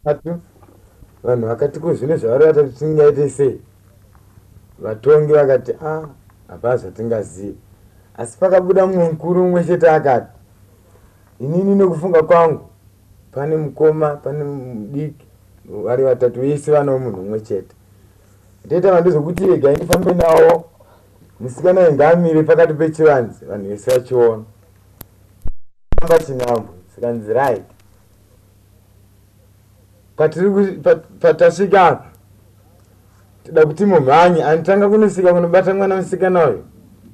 atu vanhu vakati kuzvino zvavari vatatu tingaite sei. Vatongi vakati hapana zvatingazivi. Asi pakabuda mumwe mukuru mumwe chete akati, inini nekufunga kwangu pane mukoma pane mudiki vari vatatu vese vano munhu mumwe chete. Ndoita vandizokuti regai ndifambe nawo musikana wengamire pakati pechivanze vanhu vese vachiona amba chinhambo zikanzi right. Patasvika apa toda kuti mumhanye anotanga kunosvika kunobata mwana musikana uyu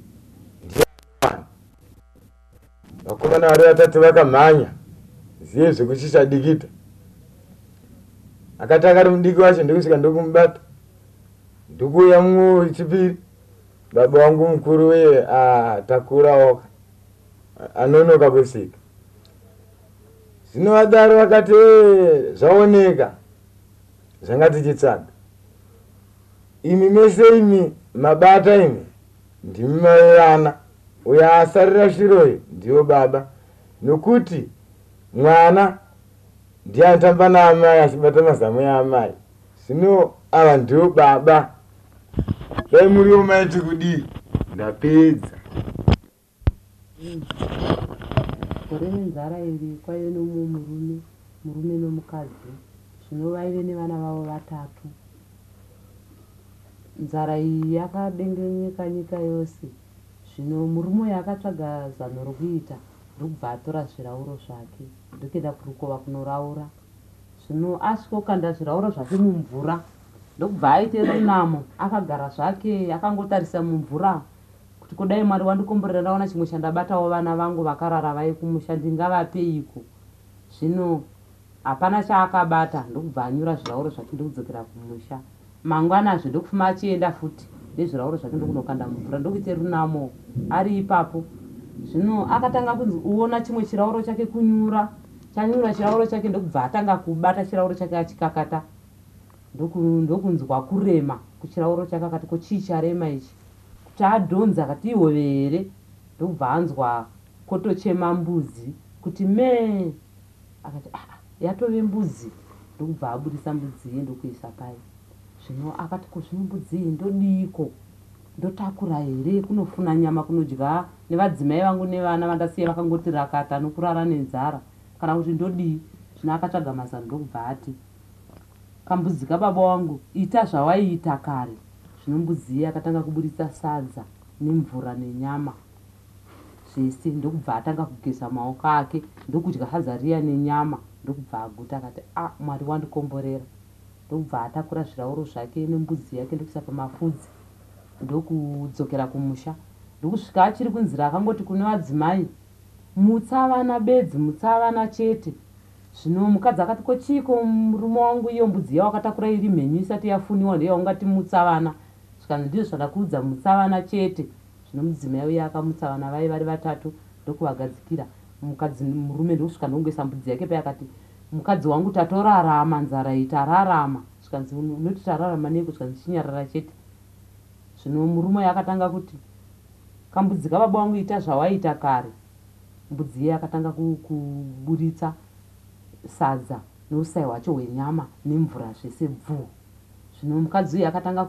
vakomana vari vatatu vakamhanya ziye zvekuchisha dikita. Akati akari mudiki wacho ndokusvika ndokumubata ndokuuya mumwe wechipiri baba wangu mukuru weye takurawo anonoka kusvika. Zvino vadaro vakati zvaoneka zvanga tichitsvaga. Imi mese imi mabata imi ndimi mai vana, uyo asarira shiroyo ndiwo baba, nokuti mwana ndiye anotamba naamai achibata mazamu yaamai. Zvino ava ndiwo baba. Dai muriwo maiti kudii ndapedza. Gore nenzara iri kwaive nomumwe murume nomukadzi, zvino vaive nevana vavo vatatu. Nzara iyi yakadengenyeka nyika yose. Zvino murume uyu akatsvaga zano rokuita ndokubva atora zvirauro zvake ndokuenda kurukova kunoraura. Zvino asvikokanda zvirauro zvake mumvura ndokubva aite runamo akagara zvake akangotarisa mumvura kuti kudai Mwari wandikomborera ndaona chimwe chandabatawo vana vangu vakarara vai kumusha ndingavapeiko. Zvino hapana chaakabata ndokubva anyura zvirauro zvake ndokudzokera kumusha. Mangwanazve ndokufuma achienda futi nezvirauro zvake ndokunokanda mumvura ndokuite runamo ari ipapo. Zvino akatanga kuona chimwe chirauro chake kunyura, chanyura chirauro chake ndokubva atanga kubata chirauro chake achikakata. Ndokunzwa kurema kuchirauro chake akati ko chii charema ichi, kuti adhonza akati ihovere ndokubva anzwa kotochema mbudzi kuti mee, akati yatove mbudzi, ndokubva abudisa mbudzi iye ndokuisa pai. Zvino akati ko zvino mbudzi iyi ndodiko, ndotakura here kunofuna nyama kunodya nevadzimai vangu nevana vandasiya vakangoti rakata nokurara nenzara kana kuti ndodii. Zvino akatsvaga mazano ndokubva ati, kambudzi kababa wangu ita zvawaiita kare. Zvino mbudzi iye akatanga kubudisa sadza nemvura nenyama zvese ndokubva atanga kugeza maoko ake ndokudya sadza riya nenyama ndokubva aguta akati Mwari wandikomborera. Ndokubva atakura zvirauro zvake nembudzi yake ndokuisa pamafudzi ndokudzokera kumusha. Ndokusvika achiri kunzira akangoti kune vadzimai, mutsa vana bedzi, mutsa vana chete. Zvino mukadzi akati ko chiko murume wangu iyo mbudzi yao akatakura iri mhenyu isati yafuniwa ndiyo ungati mutsa vana. Zvikanzi ndizvo zvakakuudza mutsa vana chete. Zvino mudzimai uya akamutsa vana vai vari vatatu ndokuvagadzikira. Mukadzi murume ndokusvika ndongoisa mbudzi yake pai akati, mukadzi wangu tatorarama nzara iyi tararama. Zvikanzi unoti tararama neko, zvikanzi chinyarara chete. Zvino murume uya akatanga kuti, kambudzi kababa wangu ita zvawaiita kare. Mbudzi iye akatanga kuburitsa sadza nousai hwacho hwenyama nemvura zvese bvu. Zvino mukadzi uyu akatanga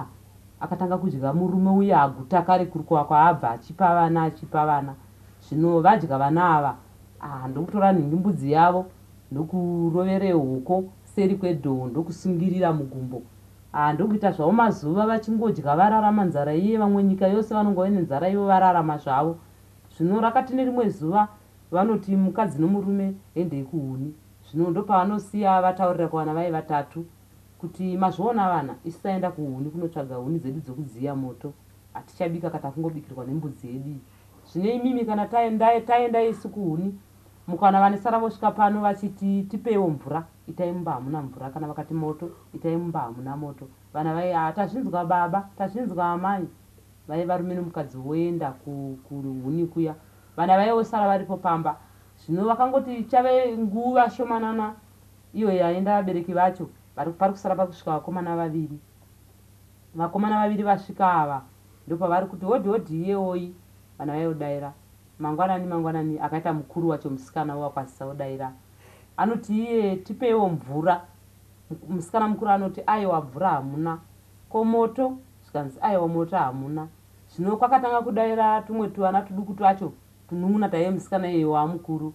kudya murume uya aguta kare kurukova kwaabva achipa vana. Zvino vadya vana ava ndokutora nhingi mbudzi yavo ndokurovere hoko seri kwedhoo ndokusungirira mugumbo. Ndokuita zvavo mazuva vachingodya vararama nzara iye, vamwe nyika yose vanongove nenzara ivo vararama zvavo. Zvino rakati nerimwe zuva vanoti mukadzi nomurume endei kuhuni. Zvino ndopavanosiya vataurira kuvana vai vatatu kuti mazviona vana isaenda kuhuni kunotsvaga huni dzedu dzokudziya moto, hatichabika kata kungobikirwa nembudzi yedu. Zvino imimi kana taenda isu kuhuni mukaona vanesara vosvika pano vachiti tipeiwo mvura, itai mumba hamuna mvura, kana vakati moto itai mumba hamuna moto. Vana vai tazvinzwa baba, tazvinzwa amai. Vai varume nomukadzi voenda kuhuni kuya. Vana vaiosara varipo pamba. Zvino vakangoti chave nguva shomanana iyo yaenda vabereki vacho, pari kusara pari kusvika vakomana vaviri. Vakomana vaviri vasvika ava ndopavari kuti hodhi iyewoyi. Vana vaiodaira mangwanani akaita mukuru wacho musikana wakwasisa odaira, anoti iye tipewo mvura. Musikana mukuru anoti aiwa mvura hamuna. Ko moto? Zvikanzi aiwa moto hamuna. Zvino kwakatanga kudaira tumwe tuvana tuduku twacho tunun'una taiye musikana iye wamukuru.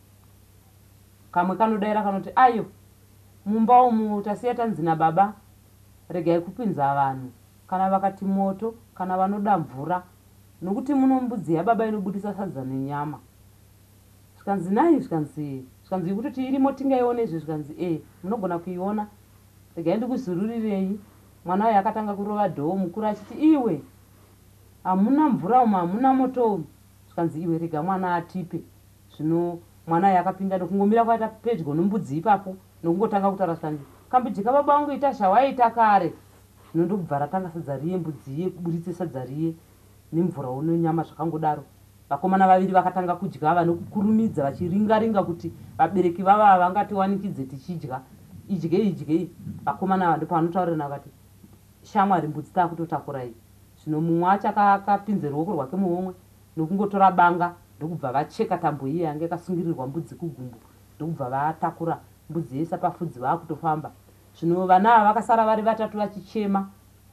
Kamwe kanodaira kanoti ayo mumba umu tasiya tanzi nababa regai kupinza vanhu kana vakati moto kana vanoda mvura nokuti muno mbudzi yababa inobudisa sadza nenyama. Zvikanzi nai zvikanzi kutoti irimo tingaione izvi zvikanzi munogona kuiona regai ndikuzururirei. Mwana waye akatanga kurova dhoo mukuru achiti iwe hamuna mvura umu hamuna moto umu. Zvikanzi iwe rega mwana atipe. Zvino mwana waye akapinda nokungomira kwaita pedyo nombudzi ipapo nokungotanga kutaura zvikanzi kambujika baba wangu ita zvawaita kare. Zvino ndokubva ratanga sadza riye mbudzi iye kuburitse sadza riye nemvura nenyama zvakangodaro. Vakomana vaviri vakatanga kudya vanokurumidza vachiringa-ringa kuti vabereki vava vangatiwanikidze tichidya. Idyei. Vakomana ava ndipo vanotaurira vakati shamwari mbudzi takutotakurai. Zvino mumwe wacho akapinze ruoko rwake muhomwe nokungotora banga ndokubva vacheka tambo iye yange akasungirirwa mbudzi kugumbo ndokubva vatakura mbudzi yese pafudzi vaakutofamba. Zvino vana ava vakasara vari vatatu vachichema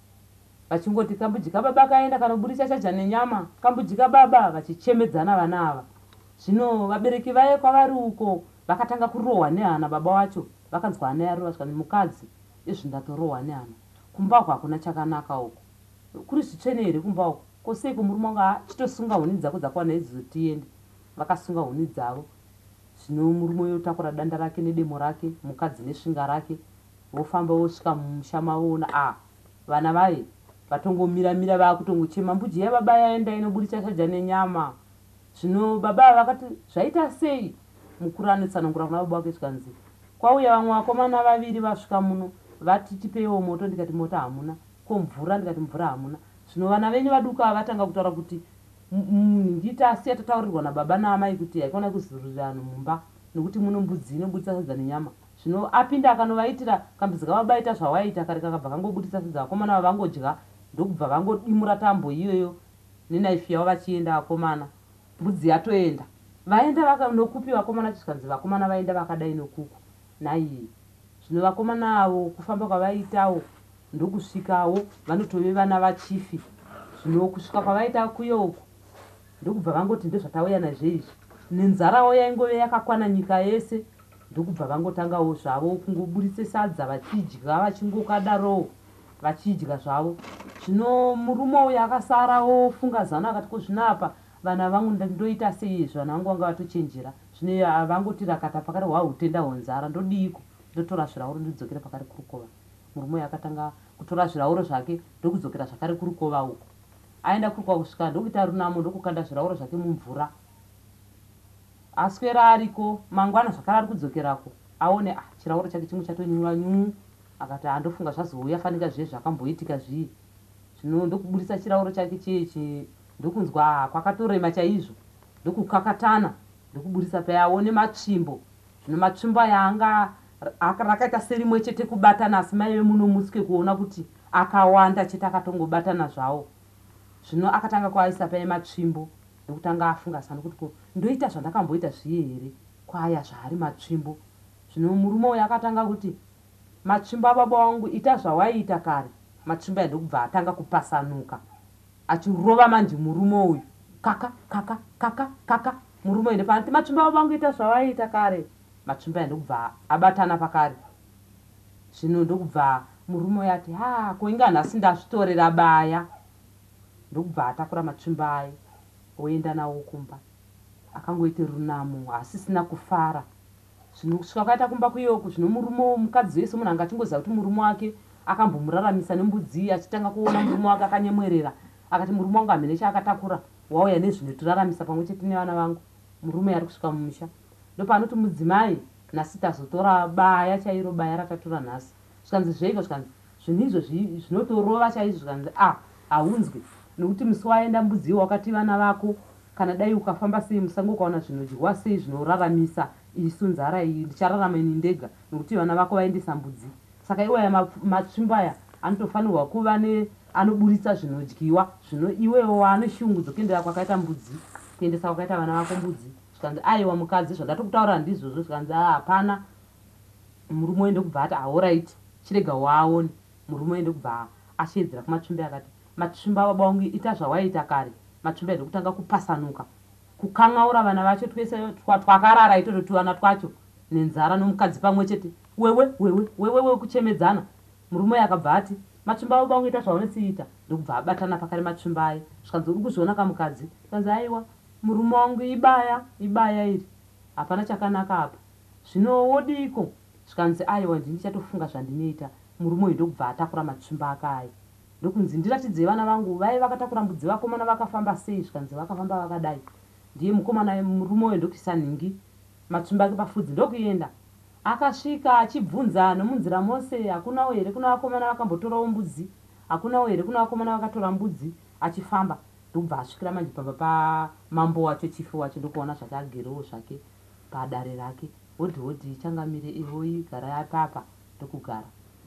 vachingoti kambujika baba kaenda kanoburisa chaja nenyama kambujika baba vachichemedzana vana ava. Zvino vabereki vaye kwavari uko vakatanga kurohwa nehana baba wacho vakanzwa hana yarova zvikani mukadzi izvi ndatorohwa nehana kumba uko hakuna chakanaka uko kuri zvitsvene here kumba uko koseiko murume wanga chitosunga huni dzako dzakwana idzo tiende. Vakasunga huni dzavo. Zvino murume uyo takura danda rake nedemo rake mukadzi nesvinga rake vofamba vosvika mumusha mavoona vana vaye vatongomira vaakutongochema mbudzi yababa yaenda inoburitsa sadza nenyama. Zvino baba vakati zvaita sei? Mukuru anotsanangura kuna baba wake zvikanzi kwauya vamwe vakomana vaviri vasvika muno vati tipeiwo moto ndikati moto hamuna. Ko mvura ndikati mvura hamuna. Zvino vana venyu vaduka vatanga kutaura kuti nditasiya tataurirwa nababa naamai kuti haikona kuzururira vanhu mumba nokuti muno mbudzi inobudisa sadza nenyama. Zvino apinda akanovaitira kambudzi kavabaita zvawaita kare kakabva kangobudisa sadza vakomana ava vangodya ndokubva vangodimura tambo iyoyo nenaifi yavo vachienda vakomana. Mbudzi yatoenda vaenda nokupi vakomana zvikanzi vakomana vaenda vakadai nokuku naiye. Zvino vakomana avo kufamba kwavaitawo ndokusvikawo vanotove vana vachifi. Zvino kusvika kwavaita kuyoku ndokubva vangoti ndezvatauya nazveizvi nenzarawo yaingove yakakwana nyika yese ndokubva vangotangawo zvavo kungoburitse sadza vachidya vachingokadarowo vachidya zvavo. Zvino murume uyu akasarawo funga zano akati ko zvinapa vana vangu ndoita sei izvi vana vangu vanga vatochenjera. Zvino havangoti rakata pakati hwahutenda hwenzara ndodiko ndotora zvirauro ndodzokera pakari kurukova. Murume uyu akatanga kutora zvirauro zvake ndokudzokera zvakare kurukova uko. Aenda kurukova kusvika ndokuita runamo ndokukanda zvirauro zvake mumvura. Aswera ariko mangwana zvakare ari kudzokerako aone chirauro chake chimwe chatonyura nyumu akati andofunga zvazouya fanika zviye zvakamboitika zviye. Zvino ndokuburisa chirauro chake chechi ndokunzwa kwakatorema chaizvo ndokukakatana ndokuburisa payaone matsvimbo. Zvino matsvimbo aya anga rakaita serimwe chete kubatana asi maive muno musike kuona kuti akawanda chete akatongobatana zvawo. Zvino akatanga kuaisa paye matsvimbo ndokutanga afunga sana kuti ko ndoita zvandakamboita zviye here kwaya zvaari matsvimbo. Zvino murume uyu akatanga kuti matsvimbo ababa wangu ita zvawaiita kare. Matsvimbo aya ndokubva atanga kupasanuka achirova manje murume uyu kaka murume uyu ndepanoti matsvimbo ababa wangu ita zvawaiita kare. Matsvimbo aya ndokubva abatana pakare. Zvino ndokubva murume uyu ati koinga nhasi ndazvitorera baya. Ndokubva atakura matsvimbo aya oenda nawo kumba akangoite runamo asisina kufara. Zvino kusvika kwaita kumba kuyoku zvino murume mukadzi wese munhu anga achingoziva kuti murume wake akambomuraramisa nembudzi achitanga kuona murume wake akanyemwerera akati murume wangu hamene chaakatakura wauya nezvinotiraramisa pamwe chete nevana vangu. Murume ari kusvika mumusha ndopanoti mudzimai nhasi tazotora baya chairo baya ratatora nhasi. Zvikanzi zveiko zvikanzi zvinhu izvo zvinotorova chaizvo zvikanzi haunzwi nokuti musi waenda mbudzi wakati vana vako kana dai ukafamba sei musango ukaona zvinodyiwa sei zvinoraramisa isu nzara iyi ndichararama ini ndega nokuti vana vako vaendesa mbudzi. Saka iwaya matsvimbo aya anotofanirwa kuva anoburitsa zvinodyiwa zvino iwewo anoshungu dzokuendera kwakaita mbudzi kuendesa kwakaita vana vako mbudzi zvikanzi aiwa mukadzi zvandatokutaura ndizvozvo zvikanzi hapana murume oende kubva ati allright chirega waone murume oende kubva ashedzera kumatsvimbe akati matsvimbe baba wangu ita zvawaita kare matsvimbe aide kutanga kupasanuka kukangaura vana vacho twese twakarara itoto tuvana twacho nenzara nomukadzi pamwe chete wewe kuchemedzana murume akabva ati matsvimbe baba wangu ita zvaunotsiita ndokubva abatana pakare matsvimbe aye zvikanzi uri kuzviona kamukadzi zvikanzi aiwa murume wangu ibaya iri hapana chakanaka apa zvino wodiko zvikanzi aiwa ndini chatofunga zvandinoita murume uyu ndokubva atakura matsvimbe akaye ndokunzi ndiratidze vana vangu vai vakatakura mbudzi vakomana vakafamba sei zvikanzi vakafamba vakadai ndiye mukomana murume uyu ndokuisa nhingi matsvimbe ake pafudzi ndokuenda akasvika achibvunza nomunzira mose hakunawo here kuna vakomana vakambotorawo mbudzi hakunawo here kuna vakomana vakatora mbudzi achifamba ndokubva asvikira manje pamba pamambo wacho chifu wacho ndokuona zvake agerewo zvake padare rake hodhi changamire ihoyi gara yapapa ndokugara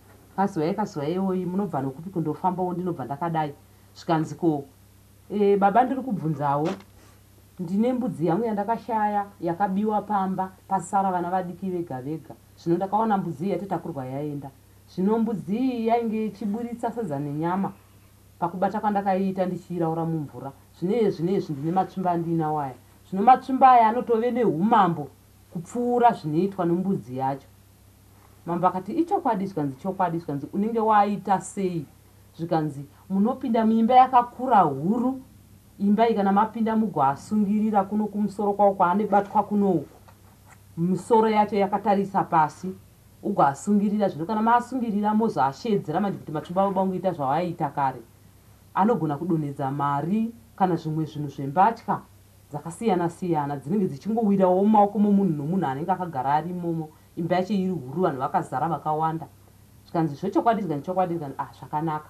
kaziwa ihoyi munobva nokupi kundofambawo ndinobva ndakadai zvikanzi ko baba ndiri kubvunzawo ndine mbudzi yangu yandakashaya yakabiwa pamba pasara vana vadiki vega vega zvino ndakaona mbudzi iyi yatitakurwa yaenda zvino mbudzi iyi yainge ichiburitsa sadza nenyama pakubata kwandakaiita ndichiiraura mumvura zvinezvi ndine matsvimba andinawo aya zvino matsvimba aya anotove neumambo kupfuura zvinoitwa nembudzi yacho mambo akati ichokwadi zvikanzi unenge waita sei zvikanzi munopinda muimba yakakura huru imba iyi kana mapinda mugoasungirira kuno kumusoro kwawo kwaanobatwa kunoku misoro yacho yakatarisa pasi ugoasungirira zvino kana maasungirira mozoashedzera manje kuti matsvimba baba vangu ita zvawaiita kare anogona kudonhedza mari kana zvimwe zvinhu zvembatya dzakasiyana-siyana dzinenge dzichingowirawo mumaoko momunhu nomunhu anenge akagara ari imomo imba yacho iri huru vanhu vakazara vakawanda zvikanzi zvechokwadi zvikanzi zvakanaka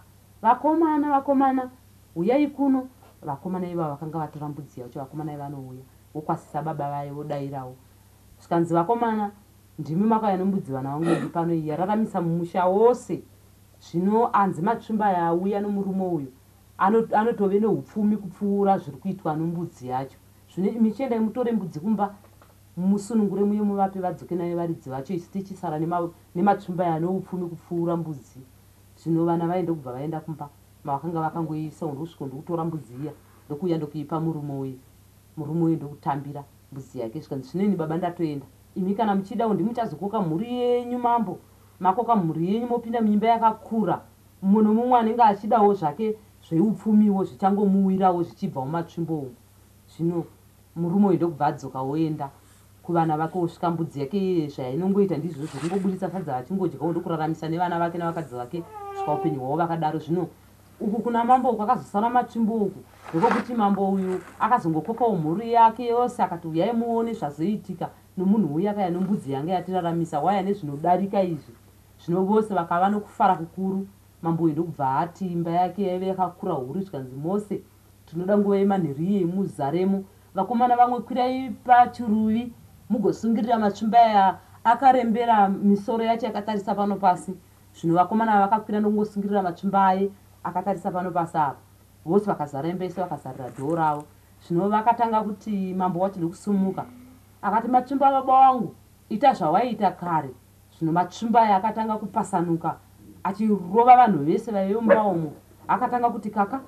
vakomana uyai kuno vakomana iva vakanga vatora mbudzi yacho vakomana iva vanouya vokwasisa baba vaye vodayirawo zvikanzi vakomana ndimi makauya nembudzi vana vangu ndi pano iyi yararamisa mumusha wose zvino anzi matsvimba yauya nomurume uyu anotove neupfumi kupfuura zviri kuitwa nembudzi yacho zvino michienda mutore mbudzi kumba musunungure muye muvape vadzoke nayo varidzi vacho isi tichisara nematsvimba yanoupfumi kupfuura mbudzi zvino vana vaende kubva vaenda kumba mavakanga vakangoisa ndosvika ndokutora mbudzi iya ndokuuya ndokuipa murume uyu ndokutambira mbudzi yake zvikanzi zvineni baba ndatoenda imi kana muchidawo ndimuchazokoka mhuri yenyu mambo makoka mhuri yenyu mopinda muimba yakakura mumwe nomumwe anenge achidawo zvake zveupfumiwo zvichangomuwirawo zvichibva mumatsvimbo umu zvino murume uyu ndokubva adzoka woenda kuvana vake wosvika mbudzi yake zvainongoita ndizvozvo kungoburitsa sadza vachingodyawo ndokuraramisa nevana vake navakadzi vake svika upenyu hwavo vakadaro zvino uku kuna mambo uku akazosara matsvimbo uku ndokokuti mambo uyu akazongokokawo mhuri yake yose akati uyai muone zvazoitika nomunhu uyu akaya nombudzi yange yatiraramisa waya nezvinodarika izvi zvino vose vakava nokufara kukuru mambo uyu ndokubva ati imba yake yaive yakakura huru zvikanzi mose tinoda nguva yemanhiri yemuzaremo vakomana vamwe kwirai pachiruvi mugosungirira matsvimba aya akarembera misoro yacho yakatarisa pano pasi zvino vakomana vakakwira nokungosungirira matsvimba aye akatarisa pano pasi apa vose vakazara imba ese vakazarira dhoo ravo zvino vakatanga kuti mambo wacho ndokusumuka akati matsvimba baba wangu ita zvawaiita kare zvino matsvimba aya akatanga kupasanuka achirova vanhu vese vaiyomba umo akatanga kuti kaka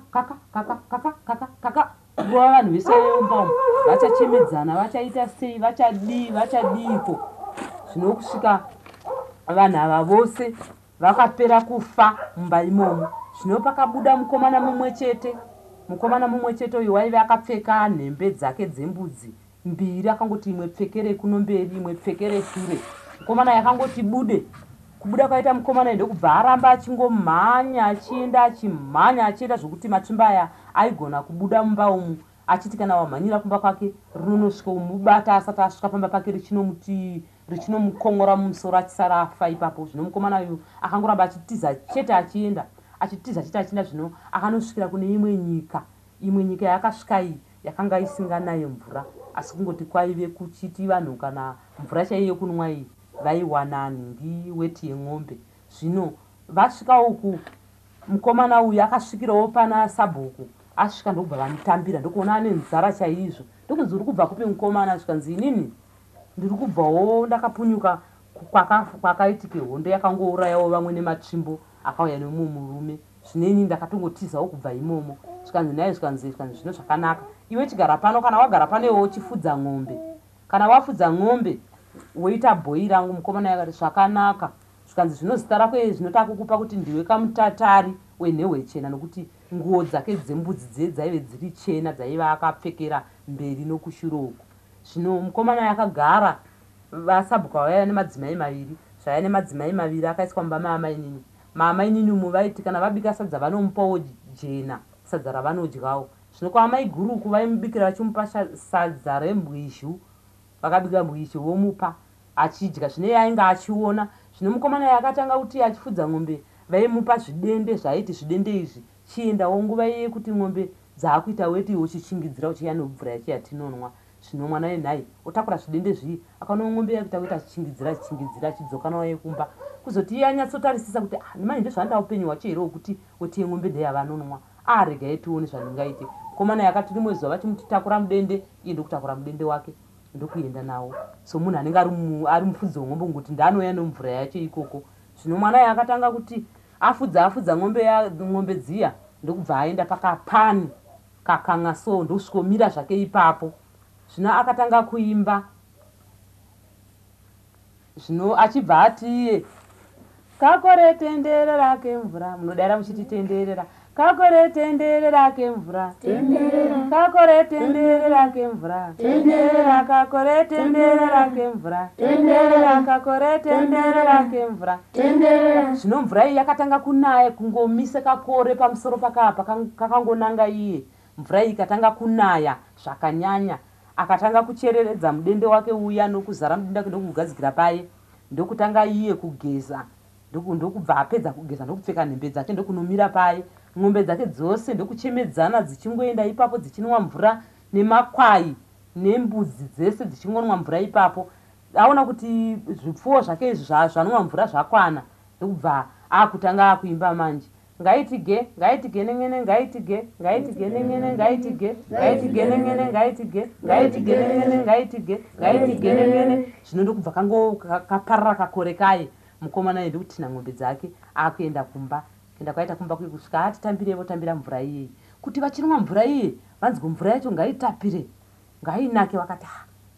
kurova vanhu vese vaiyomba umo vachachemedzana vachaita sei vachadiko zvino kusvika vanhu ava vose vakapera kufa mumba imomo zvino pakabuda mukomana mumwe chete uyu waive akapfeka nhembe dzake dzembudzi mbiri akangoti imwe pfekere kuno mberi imwe pfekere shure mukomana yakangoti kubuda kwaita mukomana ndokubva aramba achingomhanya achienda zvokuti matsvimba aya aigona kubuda mumba umu achiti kana wamhanyira kumba kwake rinonosvika umubata asati asvika pamba pake richinomukon'ora mumusoro achisara afa ipapo zvino mukomana uyu akangoramba achitiza chete achienda zvino akanosvikira kune imwe nyika yakasvika iyi yakanga isinganaye mvura asi kungoti kwaive kuchiti vanhu kana mvura chaiyo kunwa iyi vaiwana nhingi weti yemwombe zvino vasvika uku mukomana uyu akasvikirawo pana sabhuku asvika ndokubva vamutambira ndokuona ane nzara chaizvo ndokunzi uri kubva kupi mukomana zvikanzi inini ndiri kubvawo ndakapunyuka kwakaitike hondo yakangourayawo vamwe nematsvimbo akauya nemumwe murume zvineni ndakatongotizawo kubva imomo zvikanzi naye zvikanzi zvino zvakanaka iwe chigara pano kana wagara pano iwewo chifudza ng'ombe kana wafudza ng'ombe woita bhoyi rangu mukomana yakati zvakanaka zvikanzi zvino zita rako zvinotaka kukupa kuti ndiwe kamutatari wenhewe chena nokuti nguo dzake dzembudzi dzaive dziri chena dzaiva akapfekera mberi nokushure uku zvino mukomana yakagara vasabhuka vaiva nemadzimai maviri zvaiva nemadzimai maviri akaiswa mumba maamai nini umu vaiti kana vabika sadza vanomupawo jena sadza ravanodyawo zvino kwaamai guruku vaimubikira vachimupa sadza rembwizhu vakabika mbwizhu vomupa achidya zvino iye ainge achiona zvino mukomana yakatanga kuti achifudza ng'ombe vaimupa zvidende zvaiti zvidende izvi chiendawo nguva iye kuti ng'ombe dzaakuita weti iwo chichingidzira uchiya nemvura yacho yatinonwa zvino mwana wenhai otakura zvidende zvii akaona ng'ombe yakuita weti achichingidzira achidzoka nawo yekumba kuzoti iye anyatsotarisisa kuti nemanje ndozvanda upenyu hwacho here wokuti otiye ng'ombe ndeyavanonwa arega yetione zvaningaite mukomana yakati rimwe zuva vachimutakura mudende iye ndokutakura mudende wake ndokuenda nawo so munhu anenge ari mufudzi weng'ombe ngokuti ndaanoya nemvura yacho ikoko zvino mwana yakatanga kuti afudza ng'ombe dziya ndokubva aenda pakapani kakanga so ndosvikomira zvake ipapo zvino akatanga kuimba zvino achibva ati iye kakore tendere rake mvura munodaira muchititenderera kakore tendere rake mvura kakore tendere rake mvura kakore tendere rake mvura kakore tendere rake mvura zvino mvura iyi yakatanga kunaya kungomise kakore pamusoro pakapa kakangonanga iye mvura iyi ikatanga kunaya zvakanyanya akatanga kuchereredza mudende wake uya nokuzara mudende wake ndokugadzikira paye ndokutanga iye kugeza ndokubva apedza kugeza ndokupfeka nhembe dzake ndokunomira paye ng'ombe dzake dzose ndokuchemedzana dzichingoenda ipapo dzichinwa mvura nemakwai nembudzi dzese dzichingonwa mvura ipapo aona kuti zvipfuwo zvake izvi zvanwa mvura zvakwana ndokubva akutanga akuimba manje ngaitige ngaitige nengene ngaitige ngaitige nengene ngaitige ngaitige nengene ngaitige ngaitige nengene ngaitige ngaitige nengene zvino ndokubva kaparara kakore kaye mukomana endi kutina ng'ombe dzake akuenda kumba kenda kwaita kumba kusvika ati tambirevo tambira mvura iyeyi kuti vachinwa mvura iye vanzwa mvura yacho ngaitapire ngainake vakati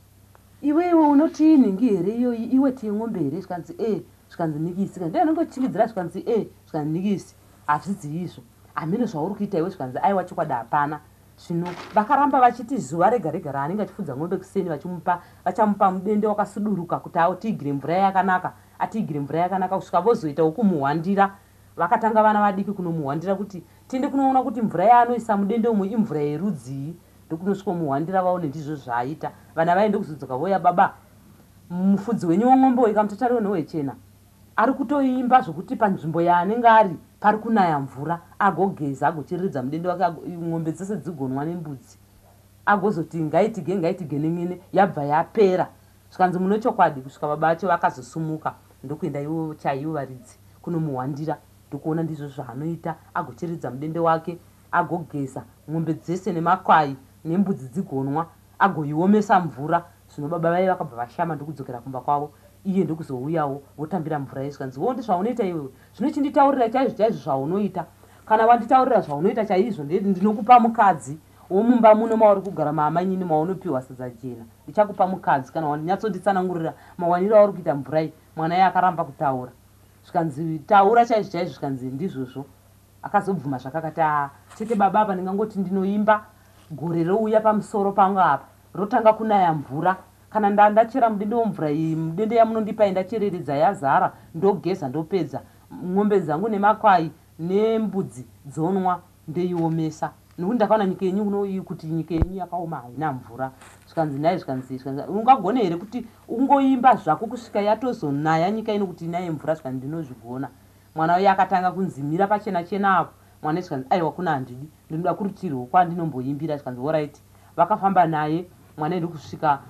iwewe unoti inhingi here iyoyi iwe tiye ng'ombe here zvikanzi zvikanzi nikisi ndiye anongochingidzira zvikanzi zvikanzi nikisi hazvidzi izvo hamene zvauri kuita iwe zvikanzi aiwa chokwadi hapana zvino vakaramba vachiti zuva rega rega raanenge achifudza ng'ombe kuseni vachamupa mudende wakasuduruka kuti atigire mvura yakanaka atigire mvura yakanaka kusvika vozoitawo kumuhwandira vakatanga vana vadiki kunomuhwandira kuti tinde kunoona kuti mvura yaanoisa mudende umwe imvura yerudzii ndokunosvika muhwandira vaone ndizvo zvaaita vana vaende kuzodzoka voya baba mufudzi wenyu weng'ombe wekamutatari wenhewe chena ari kutoimba zvokuti panzvimbo yaanenge ari pari kunaya mvura agogeza agochereredza mudende wake ng'ombe dzese dzigonwa nembudzi agozoti ngaitige ngaitige nengene yabva yapera zvikanzi muno chokwadi kusvika baba vacho vakazosumuka ndokuenda ivo chaivo varidzi kunomuhwandira ndokuona ndizvo zvaanoita agocheredza mudende wake agogeza ng'ombe dzese nemakwai nembudzi dzigonwa agoiomesa mvura zvino baba vai vakabva vashama ndokudzokera kumba kwavo iye ndokuzouyawo votambira mvura ye zvikanzi wo ndizvaunoita iwewe zvino chinditaurira chaizvo chaizvo zvaunoita kana wanditaurira zvaunoita chaizvo ndinokupa mukadzi womumba muno mauri kugara maamanyini maunopiwa sadza jena ndichakupa mukadzi kana wandinyatsonditsanangurira mawaniro auri kuita mvura iyi mwana iye akaramba kutaura zvikanzi taura chaizvo chaizvo zvikanzi ndizvozvo akazobvuma zvakakati chete baba apa ndingangoti ndinoimba gore rouya pamusoro pangu apa rotanga kunaya mvura kana ndachera mudende womvura iyi mudende yamunondipa ndachereredza yazara ndogeza ndopedza ng'ombe dzangu nemakwai nembudzi dzonwa ndeiomesa nokuti ndakaona nyika yenyu kuno kuti nyika yenyu yakaoma haina mvura zvikanzi naye zvikanzi ungagone here kuti ungoimba zvako kusvika yatozonaya nyika ino kuti inaye mvura zvikanzi ndinozvigona mwana uye akatanga kunzimira pachena chena apo mwana zvikanzi aiwa kuna handidi ndinoda kurutirwo kwandinomboimbira zvikanzi oraiti vakafamba naye mwana ndokusvika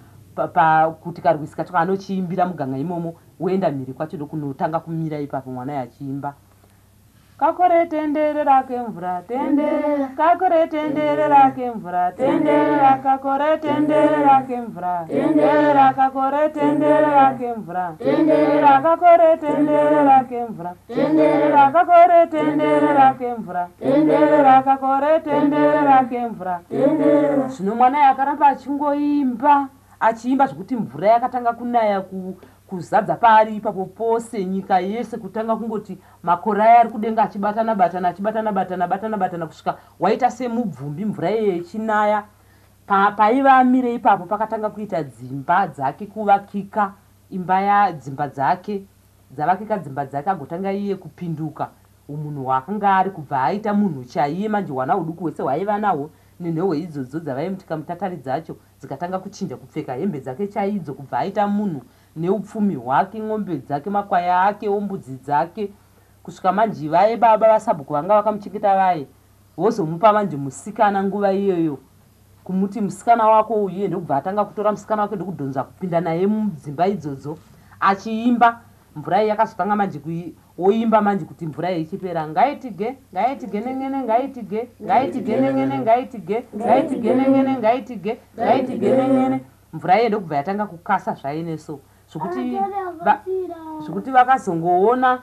kuti karwisika chaka anochiimbira muganga imomo woenda mhiri kwacho ndokunotanga kumira ipapo mwana yachiimba kakore tendere rake mvura tendere kakore tendere rake mvura tendere kakore tendere rake mvura tendere kakore tendere rake mvura tendere kakore tendere rake mvura tendere kakore tendere rake mvura tendere kakore tendere rake mvura tendere. Zvino mwana yakaramba achingoimba achiimba zvokuti mvura yakatanga kunaya kuzadza paari ipapo pose nyika yese kutanga kungoti makore aya ari kudenga achibatana batana achibatana batana batana batana kusvika waita semubvumbi mvura iyoyo ichinaya. Paiva amire ipapo pakatanga kuita dzimba dzake kuvakika imba dzimba dzake dzavakika dzimba dzake agotanga iye kupinduka umunhu hwaakanga ari kubva aita munhu chaiye manje hwana huduku hwese hwaiva nahwo nenhehwe idzodzo dzavaimutika mutatari dzacho dzikatanga kuchinja kupfeka hembe dzake chaidzo kubva aita munhu neupfumi hwake ng'ombe dzake makwai ake ombudzi dzake kusvika manje vaye baba vasabhuku vanga vakamuchengeta vaye vozomupa manje musikana nguva iyoyo kumuti musikana wako uyu ndokubva atanga kutora musikana wake ndokudhonza kupinda naye mudzimba idzodzo achiimba mvura iyi yakazotanga manje oimba manje kuti mvura iyi ichipera ngaitige ngaitige nengene ngaitige ngaitige nengene ngaitige ngaitige nengene ngaitige ngaitige nengene mvura iyi ndokubva yatanga kukasa zvaineso zvokuti vakazongoona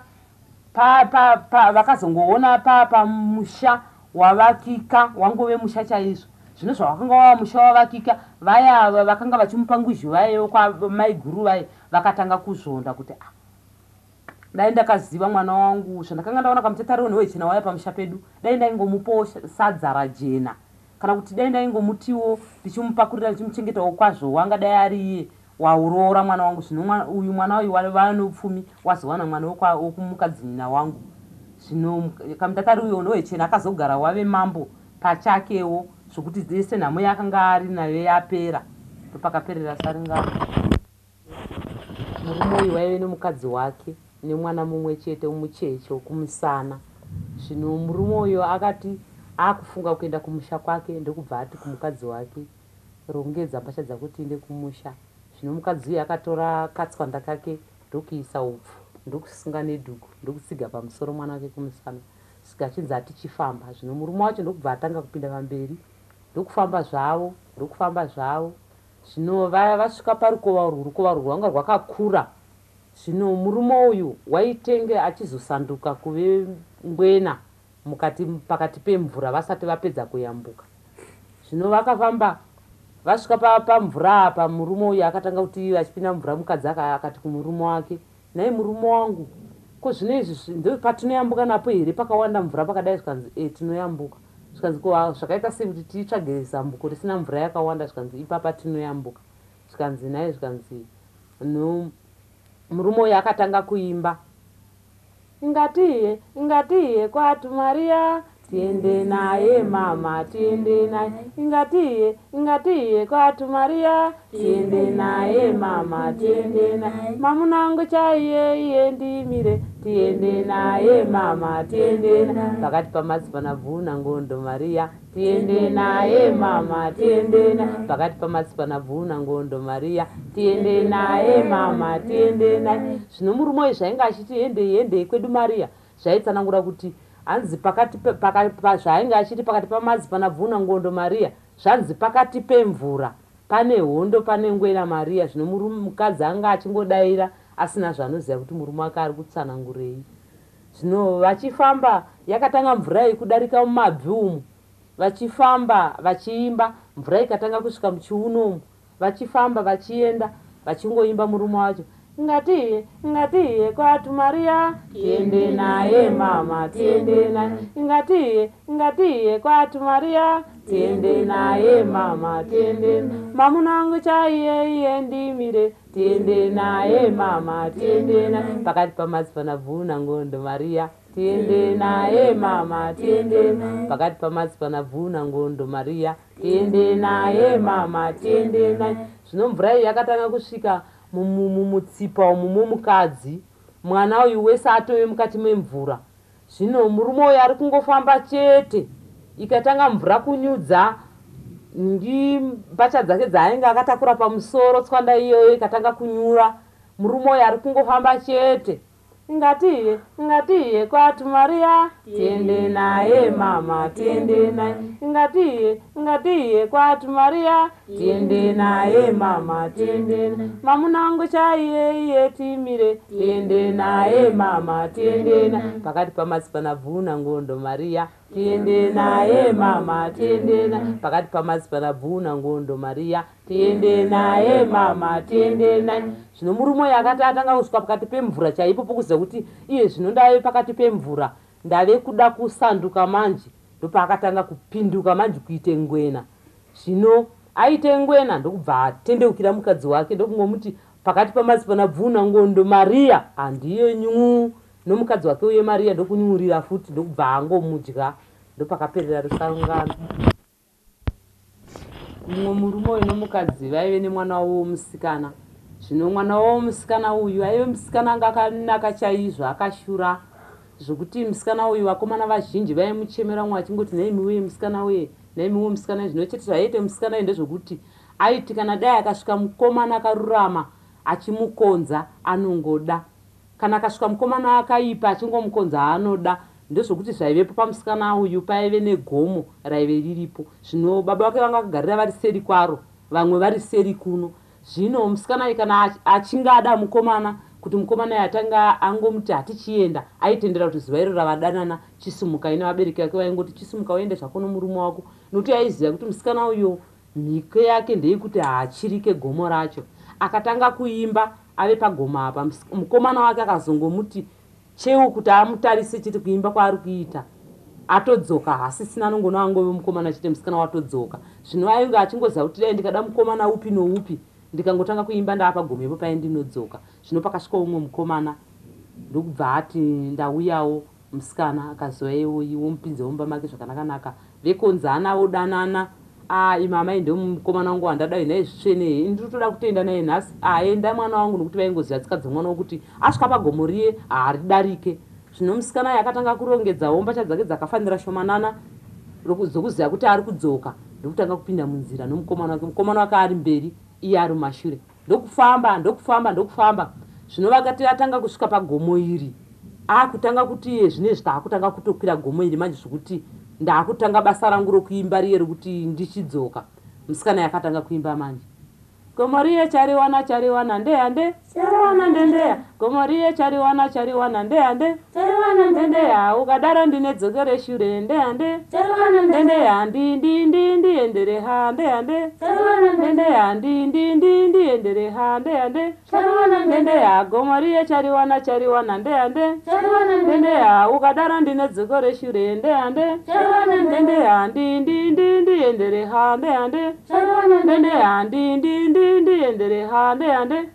pamusha wavakika wangove musha chaizvo. Zvino zvavakanga wava musha wavakika vaya vakanga vachimupa ngwizho vayewo kwamaiguru vaye vakatanga kuzvonda kuti dai ndakaziva mwana wangu zvandakanga ndaona kamutatari wechena waya pamusha pedu dai ndaingomupawo sadza rajena kana kuti dai ndaingomutiwo ndichimupakurira ndichimuchengetawo kwazvo wanga dai ari iye wauroora mwana wangu. Zvino uyu mwana uyu wava neupfumi wazowana mwana wokumukadzimina wangu. Zvino kamutatari uyo wechena akazogara wave mambo pachakewo zvokuti dzese nhamo yakanga ari nayo yapera pakaperera saringano. Murume uyu waive nemukadzi wake nemwana mumwe chete umucheche wokumusana. Zvino murume uyu akati akufunga kuenda kumusha kwake ndokubva ati kumukadzi wake rongedza mbatya dzako tiende kumusha. Zvino mukadzi uyu akatora katswanda kake ndokuisa upfu ndokusunga nedhuku ndokutsiga pamusoro mwana wake kumusana sika achinzi atichifamba. Zvino murume wacho ndokubva atanga kupinda pamberi ndokufamba zvavo ndokufamba zvavo. Zvino vasvika parukova urwu rukova urwu rwanga rwakakura. Zvino murume uyu waitenge achizosanduka kuve ngwena pakati pemvura vasati vapedza kuyambuka. Zvino vakafamba vasvika pamvura apa murume uyu akatanga kuti achipinda mvura mukadzi akati kumurume wake nai murume wangu ko zvino izvi ndo patinoyambuka napo here pakawanda mvura pakadai zvikanzi tinoyambuka zvikanzi ko zvakaita sekuti titsvage zambuko risina mvura yakawanda zvikanzi ipapa tinoyambuka zvikanzi naye zvikanzi no murume uyu akatanga kuimba ingatiye kwatu Maria tiende naye mama tiende naye ingatiye kwatu Maria tiende naye mama tiende naye mamunangu chaiye ndimire tiende naye mama tiende naye pakati pamadzibana bvuna ngondo Maria tiende naye mama tiende naye pakati pamadzibana bvuna ngondo Maria tiende naye mama tiende naye. Zvino murume uyu zvainge achiti ende kwedu Maria zvaitsanangura kuti hanzi zvainge achiti pakati pamadzibana bvuna ngondo Maria zvanzi pakati pemvura pane hondo pane ngwena Maria. Zvino mukadzi anga achingodaira asina zvanoziva kuti murume wake ari kutsanangurei. Zvino vachifamba yakatanga mvura ikudarika mumabvi umu vachifamba vachiimba mvura ikatanga kusvika muchiuno vachifamba vachienda vachingoimba murume wacho ingatiye kwatu Maria tiende naye mama tiende naye ingatiye kwatu Maria tiende naye mama tiende mamunangu chaiye ndimire tiende naye mama tiende naye pakati pamadzibana bvuna ngondo Maria tiende naye mama tiende naye pakati pamadzibana bvuna ngondo Maria tiende naye mama tiende naye. Zvino mvura iyi yakatanga kusvika mumutsipa umu momukadzi mwana uyu wese atove mukati memvura. Zvino murume uyu ari kungofamba chete ikatanga mvura kunyudza mbatya dzake dzaainge akatakura pamusoro tswanda iyoyo ikatanga kunyura murume uyu ari kungofamba chete ngatiye kwatu Maria, tiende naye mama, tiende naye. Ngatiye kwatu Maria, tiende naye mama, tiende naye. Mamunangu chaiye timire, tiende naye mama, tiende naye. Pakati pamasi panabvuna ngondo Maria, tiende naye mama, tiende naye. Pakati pamasi panabvuna ngondo Maria, tiende naye mama, tiende naye. Zvino murume yakati atanga kusvika pakati pemvura chaipo pokuziva kuti iye zvino ndave pakati pemvura, ndave kuda kusanduka manje, ndopaakatanga kupinduka manje kuite ngwena. Zvino aite ngwena ndokubva atendeukira mukadzi wake ndokungoti pakati pamasi panabvuna ngondo Maria handiyenyu, nomukadzi wake uye Maria ndokunyurira futi ndokubva angomudya, ndopakaperera rusangano. Mumwe murume uyu nomukadzi vaive nemwana wavo womusikana. Zvino mwana wavo musikana uyu aive musikana anga akanaka chaizvo, akashura zvokuti musikana uyu vakomana vazhinji vaimuchemera mumwe achingoti naimiwe musikana weye, naimiwe musikana. Zvino chete zvaiite musikana ndezvokuti aiti kana dai akasvika mukomana akarurama achimukonza anongoda, kana akasvika mukomana akaipa achingomukonza anoda. Ndezvokuti zvaivepo pamusikana uyu paive negomo raive riripo. Zvino baba vake vanga vakagarira vari seri kwaro, vamwe vari seri kuno. Zvino musikana kana achinga ada mukomana, kuti mukomana yatanga angomuti hatichienda, aitendera kuti zuva iro ravadanana chisumuka. Ine vabereki vake vaingoti chisumuka uende zvako nomurume wako, nokuti aiziva kuti musikana uyo mhiko yake ndeyekuti haachirike gomo racho. Akatanga kuimba ave pagomo apa, mukomana wake akazongomuti cheu kuti amutarise chete kuimba kwaari kuita, atodzoka hasisina nongono angove mukomana chete musikana watodzoka. Zvino ainge achingoziva kuti dai ndikada mukomana upi noupi ndikangotanga kuimba ndaapa gomepo paindinodzoka. Zvino pakasvika umwe mukomana ndokubva ati ndauyawo. Musikana akazoyewo iwo mupinze mumba make zvakanaka, vekonzana vodanana. Imamai ndio mukomana wangu wandadai naye zvitsvene, ndinotoda kutoenda naye nhasi. Enda mwana wangu, nokuti vaingoziva tsika dzemwana wokuti asvika pagomo riye haridarike. Zvino musikana yakatanga kurongedzawo mbatya dzake dzakafanira shomanana dzokuziva kuti ari kudzoka, ndokutanga kupinda munzira nomukomana wake. Mukomana wake ari mberi, iye ari mumashure. Ndokufamba. Zvino vakati atanga kusvika pagomo iri, akutanga kuti iye zvinezvi taakutanga kutokwira gomo iri manje zvokuti ndaakutanga basa rangu rokuimba riye rokuti ndichidzoka. Musikana yakatanga kuimba manje. Gomo riye chariwana ndeyande, chariwana ndendeya. Gomo riye chariwana ndeyande, chariwana ndendeya. Ukadaro ndinedzokere shure ndeyande, chariwana ndendeya. Ndi endere ha ndeyande, chariwana ndendeya. Ndi endere ha ndeyande, chariwana ndendeya. Gomo riye chariwana ndeyande, chariwana ndendeya. Ukadaro ndinedzokere shure ndeyande, chariwana ndendeya. Ndi endere ha ndeyande, chariwana ndendeya. Ndi endere hande hande.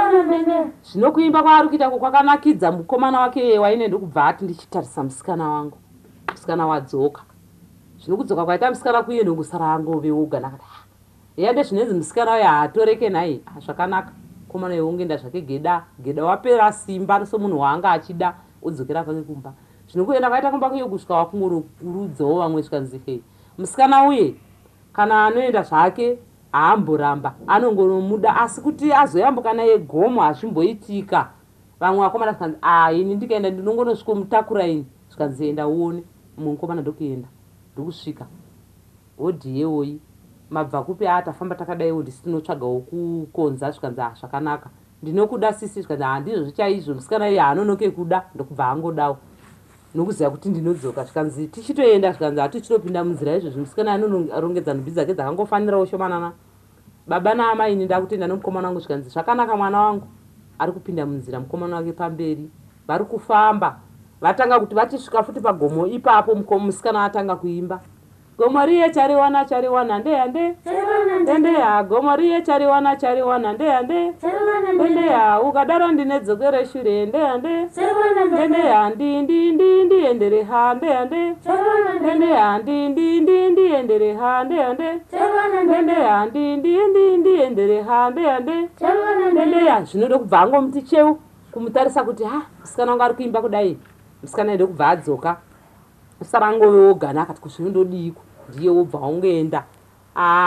Zvino kuimba kwaari kuita kwakanakidza mukomana wake waine ndokubva ati ndichitarisa musikana wangu, musikana wadzoka. Zvino kudzoka kwaita musikana kuye ndongosara angove woga, nakati yande zvinenzi musikana uyo haatoreke naye zvakanaka. Mukomana uyo ongeenda zvake geda wapera simba somunhu waanga achida odzokera pake kumba. Zvino kuenda kwaita kumba kuye kusvika wakungokurudzawo vamwe zvikanzi musikana uye kana anoenda zvake haamboramba, anongonomuda, asi kuti azoyambuka naye gomo hazvimboitika. Vamwe vakomana zvikanzi ini ndikaenda ndinongonosvikomutakura ini, zvikanzi enda uone. Mumwe mukomana ndokuenda ndokusvika hodhiyewoyi mabva kupi atafamba takadaiwo ndisi tinotsvagawo kukonza. Zvikanzi zvakanaka, ndinokuda sisi. Zvikanzi handizvo chaizvo, musikana iye haanonoke kuda, ndokubva angodawo nokuziva kuti ndinodzoka. Zvikanzi tichitoenda, zvikanzi hatichitopinda munzira izvozvo. Musikana anonongedzwa nhumbi dzake dzakangofanirawo shomanana. Baba naamai ini ndakutenda nomukomana wangu. Zvikanzi zvakanaka mwana wangu, ari kupinda munzira, mukomana wake pamberi, vari kufamba. Vatanga kuti vatisvika futi pagomo ipapo musikana atanga kuimba. Gomo riye chariwana ndeyande, ndendeya. Gomo riye chariwana ndeyande, ndendeya. Ukadaro ndinedzokere shure ndeyande, ndendeya. Ndi endere ha ndeyande, ndendeya. Ndi endere ha ndeyande, ndendeya. Ndi endere ha ndeyande, ndendeya. Zvino ndokubva angomuti cheu kumutarisa kuti musikana wangu ari kuimba kudai. Musikana ndokubva adzoka, usara angove wogana, akati kuzvino ndodiko, ndiye wobva wangoenda.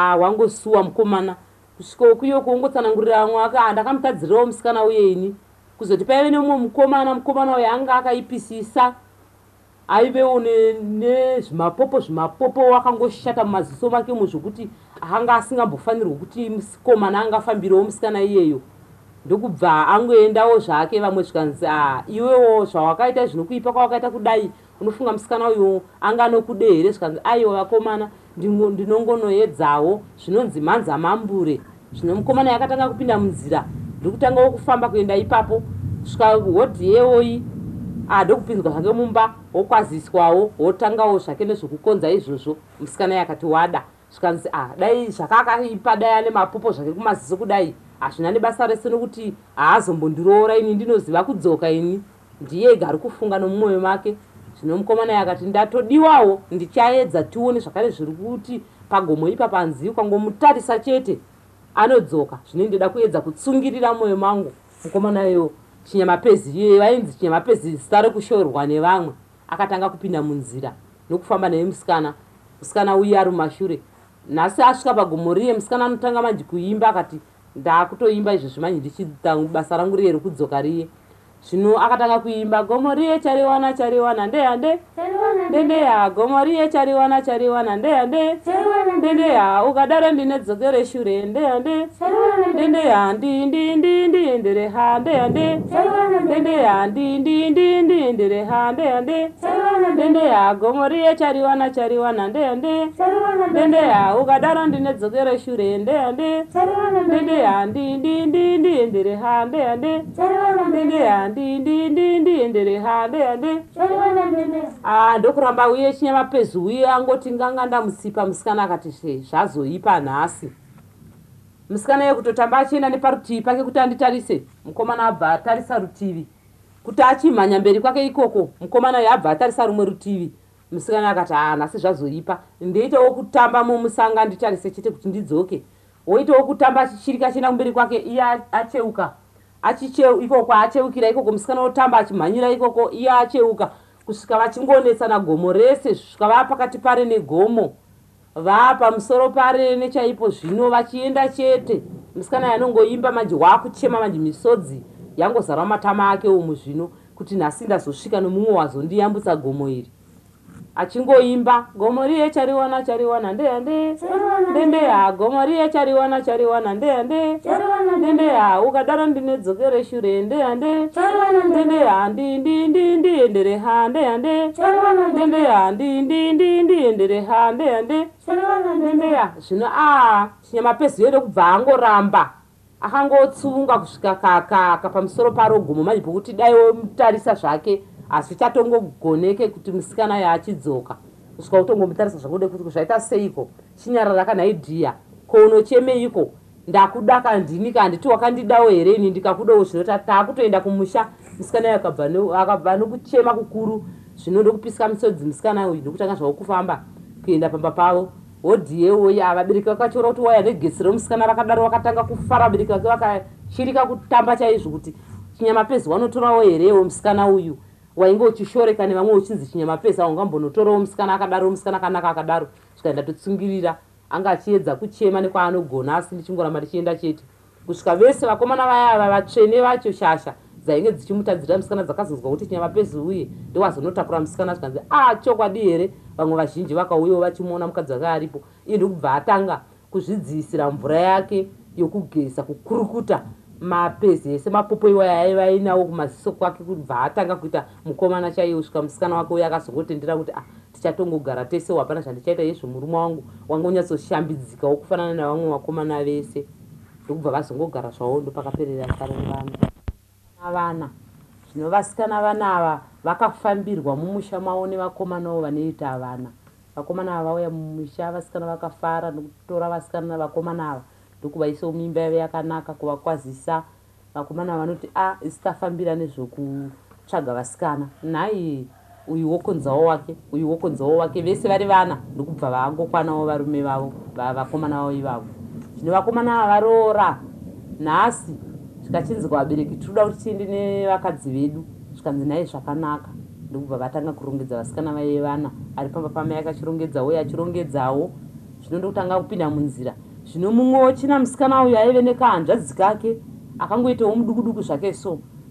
Wangosuwa mukomana kusvika ukuyo kuongotsanangurira vamwe wake, ndakamutadzirirawo musikana uye ini kuzoti paive nemumwe mukomana uyo anga akaipisisa aivewo nezvimapopo wakangoshata mumaziso make muzvokuti anga asingambofanirwa kuti mukomana angafambirawo musikana iyeyo. Ndokubva angoendawo zvake, vamwe zvikanzi iwewo zvawakaita zvinokuipa kwawakaita kudai unofunga musikana uyu anga anokude here, zvikanzi aiwa vakomana ndinongonoedzawo zvinonzi manza mambure. Zvino mukomana yakatanga kupinda munzira ndokutanga kufamba kuenda ipapo svika hodhi yewoyi ndokupinzwa zvake mumba wokwaziswawo wotangawo zvake nezvokukonza izvozvo. Musikana yakati wada, zvikanzi dai zvakakaipa dai ane mapopo zvake kumaziso kudai hazvina nebasa rese nokuti haazombondiroora ini ndinoziva kudzoka ini ndiye gari kufunga nomumwoyo make. Zvino mukomana yakati ndatodiwawo ndichaedza tione zvakare zviri kuti pagomo ipa panzi ukangomutarisa chete anodzoka. Zvino ndoda kuedza kutsungirira mwoyo mangu. Mukomanayo chinyamapezi iye vainzi chinyamapezi zita rekushorwa nevamwe akatanga kupinda munzira nokufamba naye musikana uye ari mumashure. Nhasi asvika pagomo riye musikana anotanga manje kuimba akati ndakutoimba izvozvi manje ndichiita basa rangu riye rekudzoka riye. Zvino akatanga kuimba gomo riye chariwana ndeyande ndendeya gomo riye chariwana ndeyande ndendeya ukadaro ndinedzokere shure ndeyande ndendeya ndindereha ndeyande ndendeya ndindereha ndeyande ndendeya gomo riye chariwana ndeyande ndendeya ukadaro ndinedzokere shure ndeyande ndendeya ndindereha ndeyande ndendeya ndindereha ndeyande. Ndokuramba uye chinyamapezi uye angoti nganga ndamusipa. Musikana akati zvazoipa nhasi. Musikana yekutotamba achienda neparutivi pake kuti anditarise. Mukomana abva atarisa rutivi kuti achimhanya mberi kwake ikoko. Mukomana yabva atarisa rumwe rutivi. Musikana akati nhasi zvazoipa, ndeitawo kutamba mumusanga nditarise chete kuti ndidzoke. Woitawo kutamba achichirika achienda kumberi kwake iye acheuka. Ikoko acheukira ikoko, musikana otamba achimhanyira ikoko iye acheuka kusvika vachingonetsana gomo rese. Svisvika vapakati pare negomo, vapamusoro pare nechaipo. Zvino vachienda chete, musikana yanongoimba manje waakuchema manje, misodzi yangozara matama ake umu zvino kuti nhasi ndazosvika nomumwe wazondiyambutsa gomo iri. Achingoimba gomo riye chariwana ndeyande ndendeya gomo riye chariwana ndeyande ndendeya ukadaro ndinedzokere shure ndeyande ndendeya ndindereha ndeyande ndendeya ndindereha ndeyande ndendeya. Zvino chinyamapezi yoda kubva angoramba akangotsunga kusvika kaka pamusoro paro gomo manje pokuti dai womutarisa zvake asi chatongogoneke kuti musikana yachidzoka kusvika utongomutarisa zvakude kuti zvaita seiko chinyarara kana idhiya kounochemeiko ndakudaka ndini kanditi wakandidawo here ini ndikakudawo zvino takutoenda kumusha. Musikana akabva nokuchema kukuru zvino ndokupisika misodzi musikana uyu ndokutanga zvavo kufamba kuenda pamba pavo. Hodhi yewoyi vabereki vakachora kuti waya negesi romusikana rakadaro vakatanga kufara. Vabereki vake vakachirika kutamba chaizvo kuti chinyamapezi wanotorawo herewo musikana uyu wainge uchishoreka nevamwe uchinzi chinyamapezi aungambonotorawo musikana akadaro, musikana kanaka akadaro. Zvikaenda totsungirira anga achiedza kuchema nekwaanogona asi ndichingoramba ndichienda chete kusvika vese vakomana vaya vatsvene vacho shasha dzainge dzichimutadzira musikana dzakazonzwa kuti chinyamapezi uye ndowazonotakura musikana. Zvikanzi chokwadi here. Vamwe vazhinji vakauyawo vachimuona mukadzi wake aripo. Iye ndokubva atanga kuzvidzisira mvura yake yokugeza kukurukuta mapezi ese mapopo iwaya aiva inawo kumaziso kwake kubva atanga kuita mukomana chaiye. Kusvika musikana wake uye akazongotendera kuti tichatongogara tese hapana zvandichaita yezvo murume wangu wanga unyatsoshambidzika wokufanana navamwe vakomana vese. Ndokubva vazongogara zvavo ndopakaperera karengano navana. Zvino vasikana vanava vakafambirwa mumusha mavo nevakomanawo vanoita vana. Vakomana ava vauya mumusha, vasikana vakafara nokutora vasikana navakomana ava ndokuvaisawo mimba yavo yakanaka kuvakwazisa. Vakomana vanoti isi tafambira nezvokutsvaga vasikana, nhai uyu wokonzawo wake, uyu wokonzawo wake, vese vari vana ndokubva vangokwanawo varume vavo vakomana vavo ivavo. Zvino vakomana ava varoora nhasi zvikachinzwa vabereki tinoda kuti tiende nevakadzi vedu. Zvikanzi nhai zvakanaka. Ndokubva vatanga kurongedza vasikana vaive vana. Ari pamba pamai akachirongedzawo yachirongedzawo. Zvino ndokutanga kupinda munzira. Zvino mumwewo china musikana uyu aive nekahanzvadzi kake akangoitawo mudukuduku zvake so.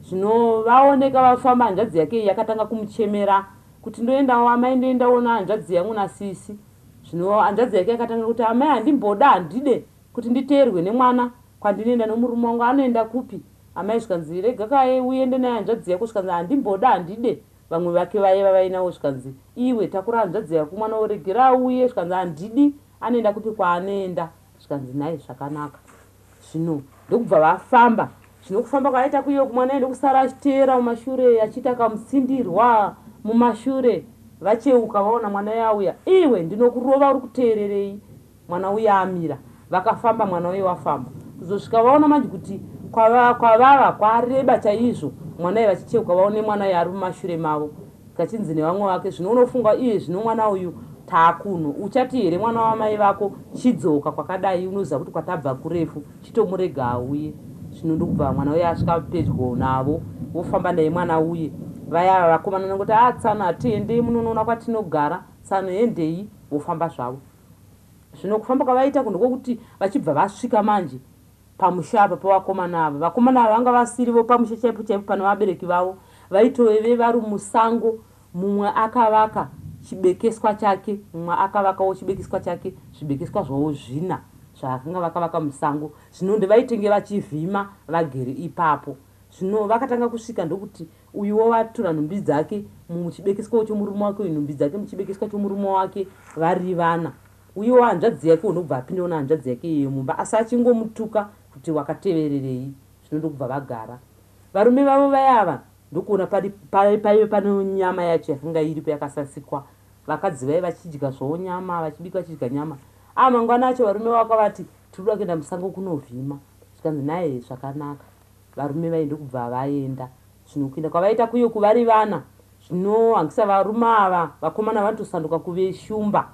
zvino vaoneka vafamba hanzvadzi yake yakatanga kumuchemera kuti ndoendawo amai ndoendaona hanzvadzi yangu naSisi. Zvino hanzvadzi yake yakatanga kuti amai handimboda handide kuti nditeerwe nemwana kwandinoenda nomurume wangu anoenda kupi. Amai zvikanzi rega kaye uende naye hanzvadzi yako. Zvikanzi handimboda handide. Vamwe vake vaiva vainawo zvikanzi iwe takura hanzvadzi yako mwana uregera auye. Zvikanzi handidi anoenda kupi kwaanoenda. Zvikanzi naye zvakanaka. Zvino ndokubva vafamba. Zvino kufamba kwaita kuiyo kumwana ende kusara achiteera mumashure achiita kamutsindirwa mumashure. Vacheuka vaona mwana yauya, iwe ndinokurova uri kuteererei. Mwana uya amira. Vakafamba mwana uya wafamba. Kuzosvika vaona manje kuti kwavava kwareba chaizvo. Mwana uya vachicheuka vaone mwana uya ari mumashure mavo. Kachinzi nevamwe vake zvino unofunga iye zvino mwana uyu taakuno uchati here mwana wamai vako chidzoka kwakadai unoziva kuti kwatabva kurefu chitomurega auye. Zvino ndokubva mwana uya asvika pedyo navo vofamba naye mwana uye. Vaya vakomana nangoti tsano hatiendei munonoona kwatinogara tsano endei vofamba zvavo. Zvino kufamba kwavaita kunhu kwokuti vachibva vasvika manje pamushapa pavakomana ava. Vakomana ava vanga vasirivo pamusha chaipo chaipo pane vabereki vavo. Vaitove vari musango. Mumwe akavaka chibekeswa chake, mumwe akavakawo chibekeswa chake, zvibekeswa zvavo zvina zvakanga vakavaka musango. Zvino ndevaitenge vachivhima vagere ipapo. Zvino vakatanga kusvika ndokuti uyuwo vatura nhumbi dzake muchibekeswa chomurume wake, nhumbi dzake muchibekeswa chomurume wake vari vana. Uyuwo hanzvadzi yake unobva apindawo hanzvadzi yake yemumba asi achingomutuka kuti wakatevererei. Zvino ndokubva vagara. Varume vavo vayava ndokuona paive pane nyama yacho yakanga iripo yakasasikwa. Vakadzi vai vachidya zvawo nyama, vachibika vachidya nyama. Mangwana acho varume vakavati tiri kuenda musango kunovhima. Zvikanzi naye zvakanaka. Varume vai ndokubva vaenda. Zvino kuenda kwavaita kuyo kuvari vana. Zvino hangisa varume ava vakomana vanotosanduka kuve shumba.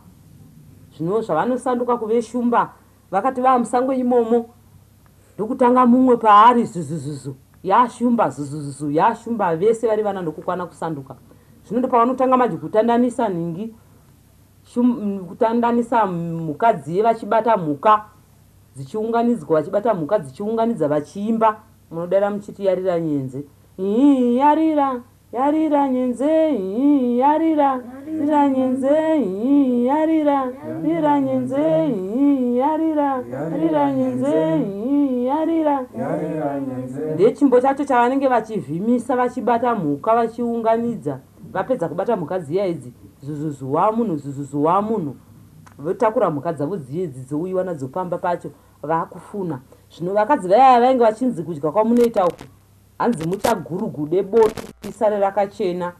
Zvino zvavanosanduka kuve shumba vakati vaa musango imomo ndokutanga mumwe paari zuzuzuzu yashumba zuzuzuzu yashumba vese vari vana ndokukwana kusanduka. Zvino ndopavanotanga manje kutandanisa nhingi kutandanisa mhuka dziye vachibata mhuka dzichiunganidzwa vachibata mhuka dzichiunganidza vachiimba munodara muchiti yarira nyenze yarira yarira nyenze yarira rira nyenze yarira rira nyenze yarira rira nyenze yarira ndechimbo chacho chavanenge vachivhimisa vachibata mhuka vachiunganidza. Vapedza kubata mhuka dziya idzi zuzuzu wamunhu zuzuzu wamunhu votakura mhuka dzavo dziye idzi dzouyiwa nadzo pamba pacho vakufuna. Zvino vakadzi vaya vainge vachinzi kudya kwamunoita uku hanzi muchagurugude boto isare rakachena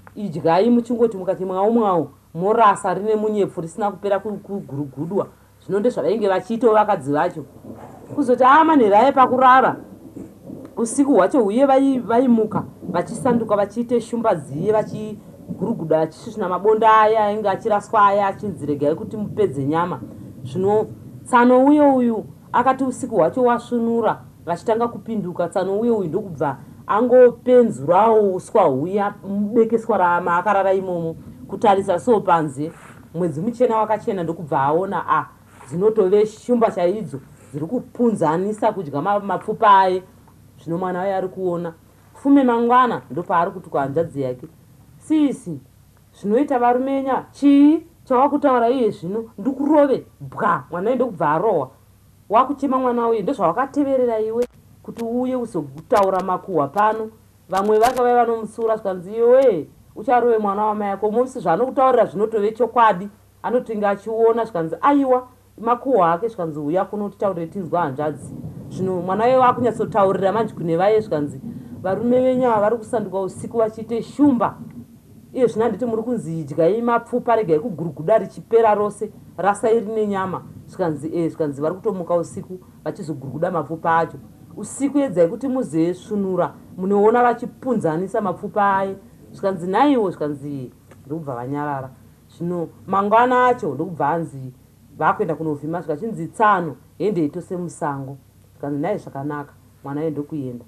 idyai muchingoti mukati mwawo mwawo morasa rine munyepfu risina kupera kugurugudwa. Zvino ndezvavainge vachiitawo vakadzi vacho. Kuzoti manherai pakurara usiku hwacho huye vaimuka vachisanduka vachiite shumba dziye vachiguruguda vachisvisvina mabonda aya ainge achiraswa aya achinzi regai kuti mupedze nyama. Zvino tsano uyu akati usiku hwacho wasvinura vachitanga kupinduka. Tsano uyu ndokubva angopenzurawo uswa huya mubekeswa ramaakarara imomo kutarisa so panze. Mwedzi muchena wakachena ndokubva aona dzinotove shumba chaidzo dziri kupunzanisa kudya mapfupa aye. Zvino mwana waye ari kuona. Fume mangwana ndopaari kuti kuhanzvadzi yake Sisi zvinoita varumenya chii chawakutaura iye zvino ndikurove bwa. Mwana ndokubva arohwa. Wakuchema mwana uyu ndozvawakateverera iwe kuti uye uzokutaura makuhwa pano. Vamwe vakavai vanomusura zvikanzi iwe ucharove mwana wamai yako musi zvaanokutaurira zvinotove chokwadi. Anotinga achiona zvikanzi aiwa makuhwa ake zvikanzi uya kunotitaurire tinzwa hanzvadzi. Zvino mwana uye wakunyatsotaurira manje kune vaye zvikanzi varume venyama vari kusanduka usiku vachiite shumba. Iye zvino handiti muri kunzi idyai mapfupa regai kuguruguda richipera rose rasai rine nyama. Zvikanzi vari kutomuka usiku vachizoguruguda mapfupa acho. Usiku edzai kuti muzesvunura munoona vachipunzanisa mapfupa aye. Zvikanzi naiwo zvikanzi ndokubva vanyarara. Zvino mangwana acho ndokubva anzi vakuenda kunovhima zvikachinzi tsano ende itose musango. Zvikanzi nai zvakanaka mwana ende kuenda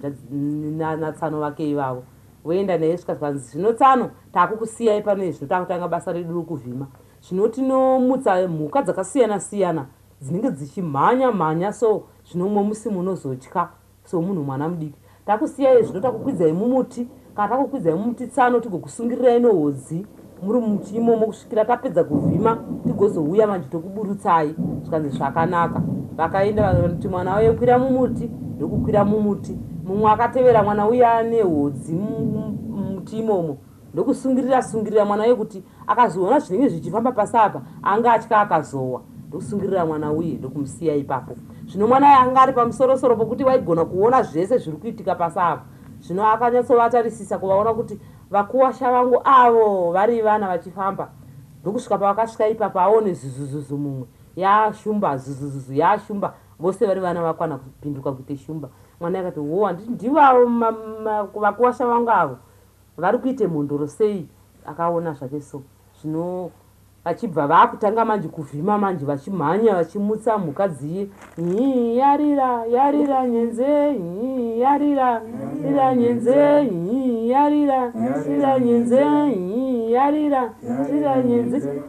natsano vake ivavo voenda naye svika zvikanzi zvino tsano takukusiyai pano izvo takutanga basa redu rokuvhima. Zvino tinomutsa mhuka dzakasiyana siyana dzinenge dzichimhanya mhanya so zvino mwe musi munozotya so munhu mwana mudiki takusiyai zvino takukwidzai mumuti kana takukwidzai mumuti tsano tigokusungirirai nehodzi muri muti imomo kusvikira tapedza kuvhima tigozouya manje tokuburutsai. Zvikanzi zvakanaka. Vakaenda vakati mwana wayo kwira mumuti ndokukwira mumuti. Mumwe akatevera mwana uya nehodzi mumuti imomo ndokusungirira mwana uye kuti akazoona zvinenge zvichifamba pasi apa anga atya akazowa. Ndokusungirira mwana uye ndokumusiya ipapo. Zvino mwana anga ari pamusorosoro pokuti waigona kuona zvese zviri kuitika pasi apa. Zvino akanyatsovatarisa kuvaona kuti vakuwasha vangu avo vari vana vachifamba. Ndokusvika pavakasvika ipapo aone zuzuzuzu mumwe yashumba zuzuzuzu yashumba vose vari vana vakwana kupinduka kuite shumba. Mwana akati wo ndivavo vakuwasha vangu avo vari kuite mhondoro sei. Akaona zvake so. Zvino vachibva vakutanga manje kuvhima manje vachimhanya vachimutsa mhuka dziye. Yarira yarira nyenze yarira yarira nyenze yarira yarira nyenze yarira yarira nyenze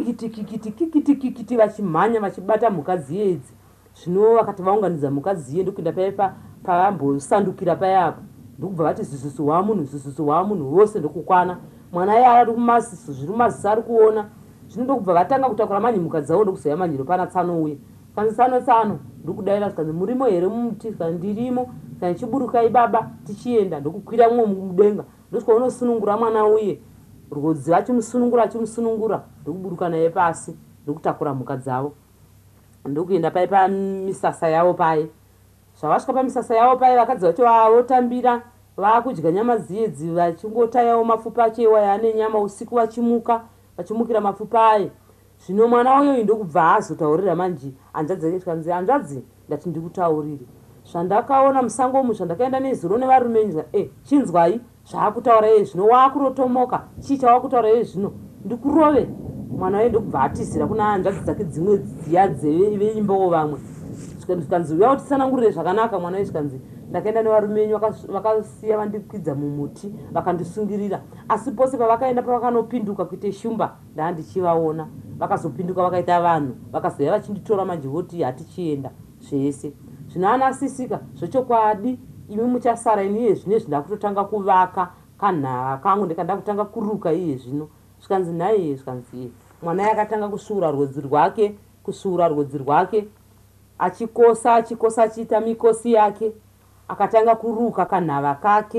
kikiti vachimhanya vachibata mhuka dziye idzi. Zvino vakati vaunganidza mhuka dziye ndokuenda paya pavambosandukira paya apo ndokubva vati zuzuzu wamunhu vose ndokukwana. Mwana iye ari kumaziso zviri mumaziso ari kuona. Zvino ndokubva vatanga kutakura manje mhuka dzavo ndokuzoya manje pana tsano uye. Zvikanzi tsano ndokudaira zvikanzi murimo here mumuti. Zvikanzi ndirimo. Zvikanzi chiburukai baba tichienda. Ndokukwira mumwe mudenga ndosvika unosunungura mwana uye rwodzi vachimusunungura ndokuburuka naye pasi ndokutakura mhuka dzavo ndokuenda pai pamisasa yavo pai. Zvavasvika pamisasa yavo pai vakadzi vacho votambira vakudya nyama dziyedzi vachingotayawo mapfupa achewa yaane nyama usiku vachimukira mapfupa aye. Zvino mwana uyoyu ndokubva azotaurira manje hanzvadzi yake. Zvikanzi hanzvadzi ndati ndikutaurire zvandakaona musango umu zvandakaenda nezuro nevarume chinzwai zvaakutaura iye zvino waakurotomoka chii chawakutaura iye zvino ndikurove. Mwana waye ndokubva atizira kuna hanzvadzi dzake dzimwe dziya veimbawo vamwe. Zvikanzi uya utitsanangurire zvakanaka mwana waye. Zvikanzi ndakaenda nevarume venyu vakasiya vandikwidza mumuti vakandisungirira asi pose pavakaenda pavakanopinduka kuite shumba ndaandichivaona. Vakazopinduka vakaita vanhu vakazoya vachinditora manje voti hatichienda zvese. Zvino anasisika zvechokwadi imi muchasara iniye zvino zvindakutotanga kuvaka kanhava kangu ndikanda kutanga kuruka iye zvino. Zvikanzi naiye. Zvikanzi mwana yakatanga kusuura rwodzi rwake achikosa achiita mikosi yake akatanga kuruka kanhava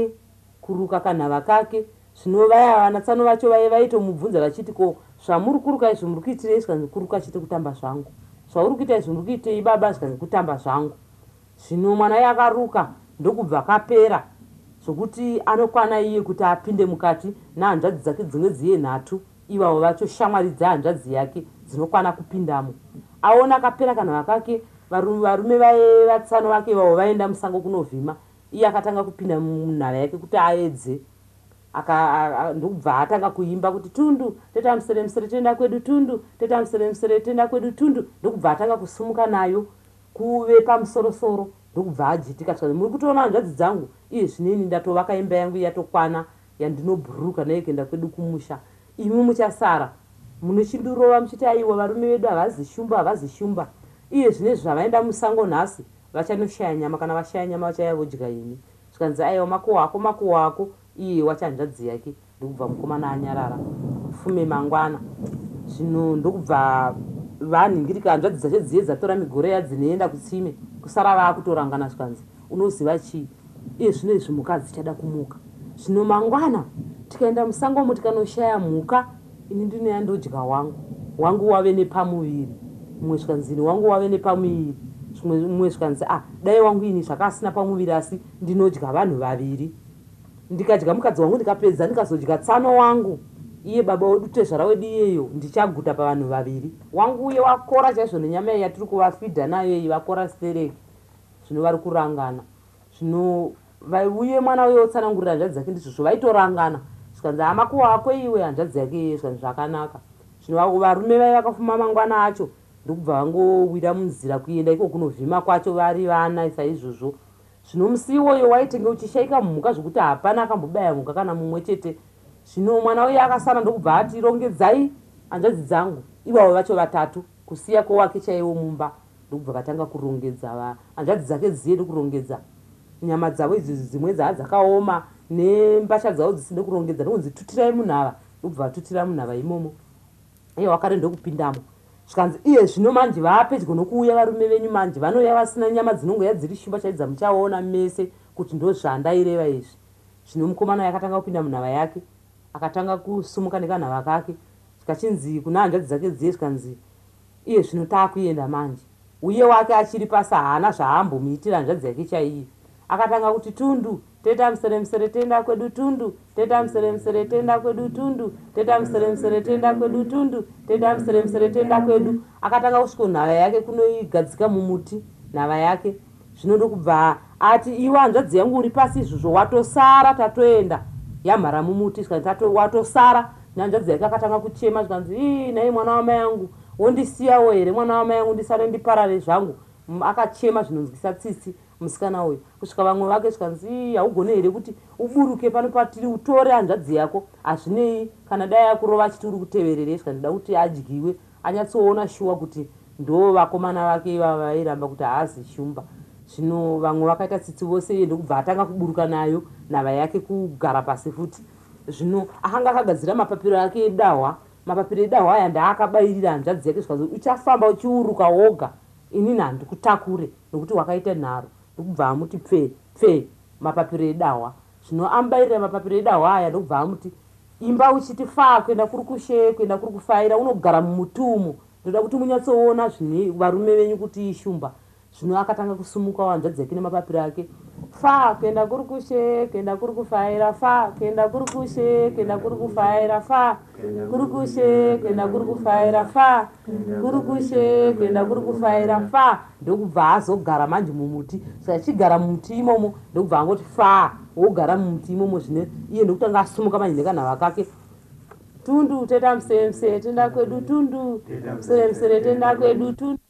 kake. Zvino vaya vanatsano vacho vaitomubvunza vachiti ko zvamuri kuruka izvo muri kuitirei. Zvikanzi kuruka chete kutamba zvangu. Zvauri kuita izvo muri kuitei baba. Zvikanzi kutamba zvangu. Zvino mwana iye akaruka ndokubva kapera zvokuti anokwana iye kuti apinde mukati nahanzvadzi dzake dzimwe dziye nhatu ivavo vacho shamwari dzahanzvadzi yake dzinokwana kupindamo. Aona akapera kanhava kake varume vatsano vake ivavo vaenda musango kunovhima. Iye akatanga kupinda munhava yake kuti aedze. Ndokubva atanga kuimba kuti tundu teta musere tenda kwedu tundu teta musere tenda kwedu tundu. Ndokubva atanga kusumuka nayo kuve pamusorosoro ndokubva ajitika. Zvikanzi muri kutoona hanzvadzi dzangu iye zvineni ndatovaka imba yangu yatokwana yandinobhuruka naye kuenda kwedu kumusha. Imi muchasara munochindirova muchiti aiwa varume vedu havazi shumba. Iye zvinezvi zvavaenda musango nhasi vachanoshaya nyama. Kana vashaya nyama vachaya vodya imi. Zvikanzi aiwa makuhwa ako iye wachahanzvadzi yake. Ndokubva mukomana anyarara fume mangwana. Zvino ndokubva vanhingirika hanzvadzi dzacho dziye dzatora migore yadzinoenda kutsime kusara vaakutorangana. Zvikanzi unoziva chii iye zvinezvi mhuka dzichada kumuka. Zvino mangwana tikaenda musangomo tikanoshaya mhuka ini ndinoya ndodya wangu wave nepamuviri. Mumwe zvikanzi wangu wave nepamuviri. Mumwe zvikanzi dai wangu ini zvakasina pamuviri asi ndinodya vanhu vaviri. Ndikadya mukadzi wangu ndikapedza ndikazodya tsano wangu iye baba wedu tezvara wedu iyeyo ndichaguta pavanhu vaviri. Wangu uye wakora chaizvo nenyama iyi yatiri kuvafidha nayo iyi vakora stereki. Zvino vari kurangana. Zvino uye mwana uye wotsanangurira hanzvadzi dzake ndizvozvo vaitorangana. Zvikanzi amakuhwa ako iwe hanzvadzi yake iye. Zvikanzi zvakanaka. Zvino varume vai vakafuma mangwana acho ndokubva vangowira munzira kuenda iko kunovhima kwacho vari vana saizvozvo. Zvino musi iwoyo waitenge uchishaika mhuka zvokuti hapana akambobaya mhuka kana mumwe chete. Zvino mwana uye akasara ndokubva ati rongedzai hanzvadzi dzangu ivavo vacho vatatu kusiya kwowake chaiwo mumba. Ndokubva vatanga kurongedza hanzvadzi dzake dziye ndokurongedza nyama dzavo idzi dzimwe dzakaoma nembasha dzavo dziside kurongedza ndokunzi tutirai munhava ndokubva vatutira munhava imomo iye wakare ndokupindamo zvikanzi iye zvino manje vaapedyo nokuuya varume venyu manje vanouya vasina nyama dzinongoya dziri shumba chaidza muchaona mese kuti ndo zvandaireva izvi. Zvino mukomana yakatanga kupinda munhava yake akatanga kusumuka nekanhava kake zvikachinzi kuna hanzvadzi dzake dziye zvikanzi iye zvino taakuenda manje uye wake achiri pasi haana zvaambomuitira hanzvadzi yake chaiye. Akatanga kuti Tundu teta msere tenda kwedu Tundu teta msere tenda kwedu Tundu teta msere tenda kwedu Tundu teta msere tenda kwedu. Akatanga kusvika nhava yake kunoigadzika mumuti nhava yake zvinoda kubva ati iwe hanzvadzi yangu uri pasi izvozvo watosara tatoenda yamhara mumuti zvikanzi watosara nehanzvadzi yake akatanga kuchema zvikanzi nhai mwana wamai yangu wondisiyawo here mwana wamai yangu ndisare ndiparare zvangu. Akachema zvinonzwisa tsitsi musikana uyu kusvika vamwe vake zvikanzi haugone here kuti uburuke pano patiri utore hanzvadzi yako hazvinei kana dai akurova achiti uri kuteverere zvikanzi da kuti adyiwe anyatsoona shuwa kuti ndo vakomana vake ivava vairamba kuti haazi shumba. Zvino vamwe vakaita tsitsi vose iye ndokubva atanga kuburuka nayo nhava yake kugara pasi futi. Zvino akanga akagadzira mapapiro ake edahwa mapapiro edahwa aya ndaakabairira hanzvadzi yake zvikanzi uchafamba uchiuruka woga inini handikutakure nokuti wakaita nharo ndokubva amuti pfe mapapiro edahwa. Zvino ambairira mapapiro edahwa aya ndokubva amuti imba uchiti faa kuenda kuri kushe kuenda kuri kufaira unogara mumuti umo ndoda kuti munyatsoona zvine varume venyu kuti ishumba. Zvino akatanga kusumuka hanzvadzi yake nemapapiro ake fa kuenda kuri kushe kuenda kuri kufaira fa kuenda kuri kushe kuenda kuri kufaira fa kuri kushe kuenda kuri kufaira fa kuri kushe kuenda kuri kufaira fa ndokubva azogara manje mumuti. Saka achigara mumuti imomo ndokubva angoti fa wogara mumuti imomo zvine iye ndokutanga asumuka manje nekanhava kake Tundu teta msere tenda kwedu Tundu msere tenda kwedu Tundu.